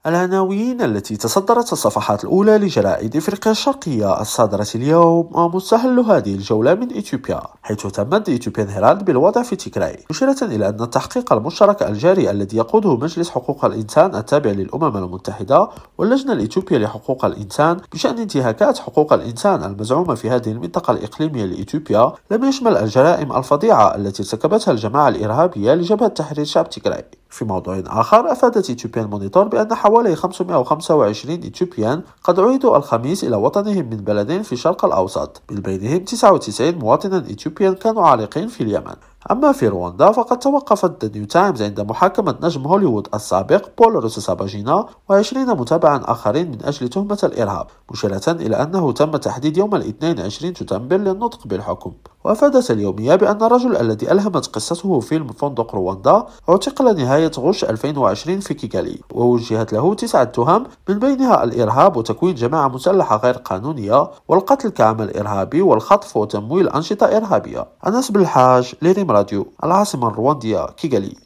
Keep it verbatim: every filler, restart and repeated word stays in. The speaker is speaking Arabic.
العناوين التي تصدرت الصفحات الأولى لجرائد إفريقيا الشرقية الصادرة اليوم ومستهل هذه الجولة من إثيوبيا، حيث تمت إثيوبيان هيرالد بالوضع في تيغراي، مشيرة إلى أن التحقيق المشترك الجاري الذي يقوده مجلس حقوق الإنسان التابع للأمم المتحدة واللجنة الإثيوبية لحقوق الإنسان بشأن انتهاكات حقوق الإنسان المزعومة في هذه المنطقة الإقليمية لإثيوبيا لم يشمل الجرائم الفظيعة التي ارتكبتها الجماعة الإرهابية لجبهة تحرير شعب تيغراي. في موضوع آخر، أفادت إثيوبيان مونيتور بأن حوالي خمسمائة وخمسة وعشرين إثيوبيان قد عيدوا الخميس إلى وطنهم من بلدين في الشرق الأوسط، من بينهم تسعة وتسعين مواطنا إثيوبيا كانوا عالقين في اليمن. أما في رواندا فقد توقفت ذا نيو تايمز عند محاكمة نجم هوليوود السابق بول روسساباجينا وعشرين متابعا آخرين من أجل تهمة الإرهاب، مشيرة إلى أنه تم تحديد يوم الاثنين عشرين سبتمبر للنطق بالحكم. وأفادت اليومية بأن الرجل الذي ألهمت قصته فيلم فندق رواندا اعتقل نهاية غش ألفين وعشرين في كيغالي، ووجهت له تسعة تهم من بينها الإرهاب وتكوين جماعة مسلحة غير قانونية والقتل كعمل إرهابي والخطف وتمويل أنشطة إرهابية. أنس بالحاج، لريم راديو، العاصمة الرواندية كيغالي.